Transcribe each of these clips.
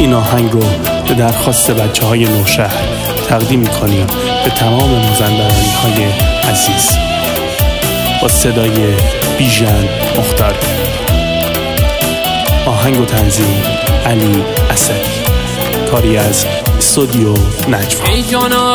این آهنگ رو به درخواست بچه‌های نوشهر تقدیم می‌کنیم به تمام مازندرانی‌های عزیز با صدای بیژن مختاری. آهنگ و تنظیم علی اسدی، کاری از استودیو نجوا. ای جانا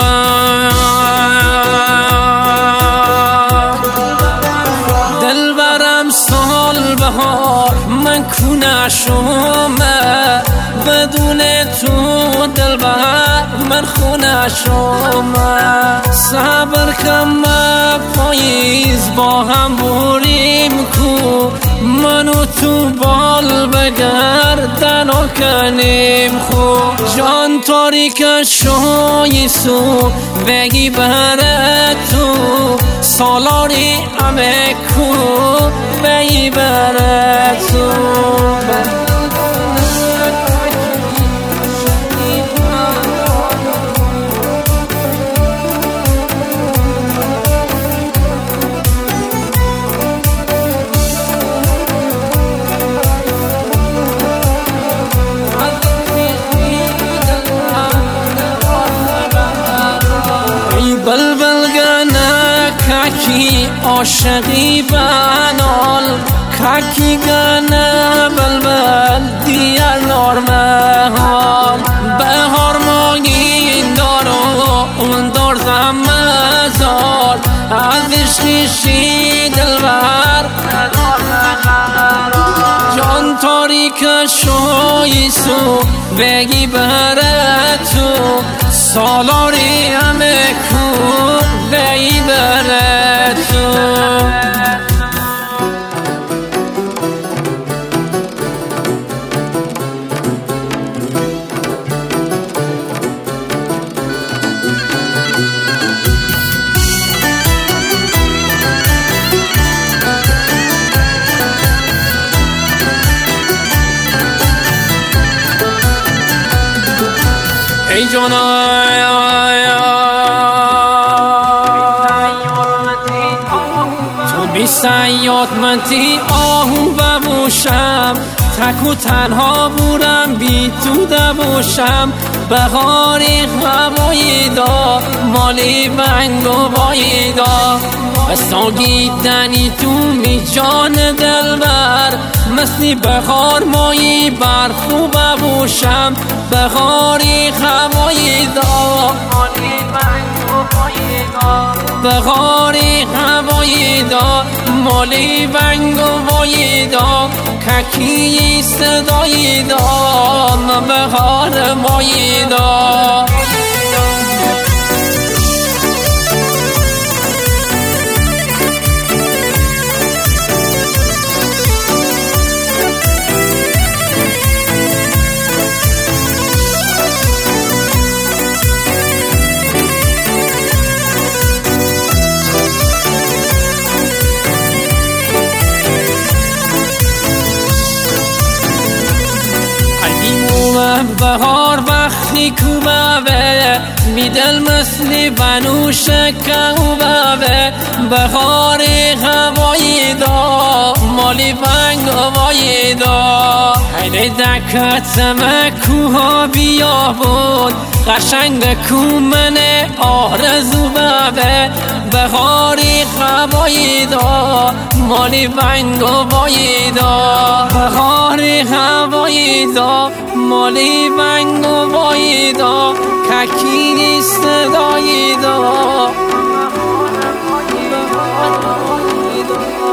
دلبرم سال بهار من کونشم، بدون تو دلبر من خونشم. صبر کم پاییز با هم بریم کو، منو تو بال بگردن و کنیم خو. جان تاریک شوی سو بگی بره تو، سالاری همه کو بگی بره تو. بلبل گنه ککی عاشقی بنال، ککی گنه بلبل دیار نارمهال. بهار ماگین دارو اون دار زمزال، از عشقیشی دلبر جان تاریک شوی سو بگی بره تو، سالاری همه کو بگی بره تو. ای جانا تو بی سیادمتی آهو ببوشم، تک و تنها بورم بی تو دبوشم. بهاری هوایی دا مالی بنگ و بایی دا، بساگی دنی تو می جان دلبر، مثلی بهار مایی برخو ببوشم. بهاری هوایی دا مالی بنگ و بایی دا، بهاری هوایی دا مالی بنگ و بایی دا. ککی صدایی دا من بهار مایی دا. بهار وقتی کوبه میدل مثلی بنوش کوبه. بهاری هوایی دا مالی بنگ هوایی دا، خیلی دکت کوها بیا بود قشنگ کومن آرزو ببه. بهاری هوایی دا مالی بنگ هوایی دا، بهاری هوایی دا مالی بنگ و بایی دا. ککی نیست دایی دا